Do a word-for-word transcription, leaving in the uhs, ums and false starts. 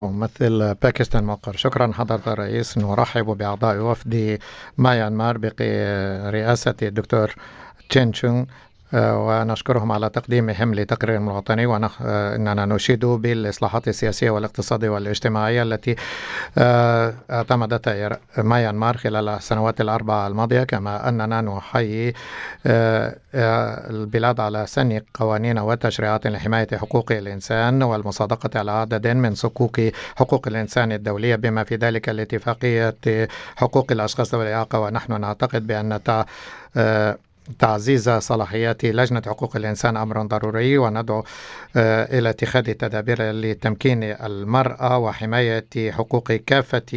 ممثل باكستان مقر. شكرا حضرة الرئيس. نرحب بأعضاء وفد ميانمار برئاسة الدكتور تشين تشونغ، ونشكرهم على تقديمهم لتقرير الوطني، وأننا نشيد بالإصلاحات السياسية والاقتصادية والاجتماعية التي اعتمدتها ميانمار خلال السنوات الأربعة الماضية، كما أننا نحيي البلاد على سن قوانين وتشريعات لحماية حقوق الإنسان والمصادقة على عدد من صكوك حقوق الإنسان الدولية، بما في ذلك الاتفاقية حقوق الأشخاص ذوي الإعاقة. ونحن نعتقد بأن تعزيز صلاحيات لجنة حقوق الإنسان أمر ضروري، وندعو إلى اتخاذ التدابير لتمكين المرأة وحماية حقوق كافة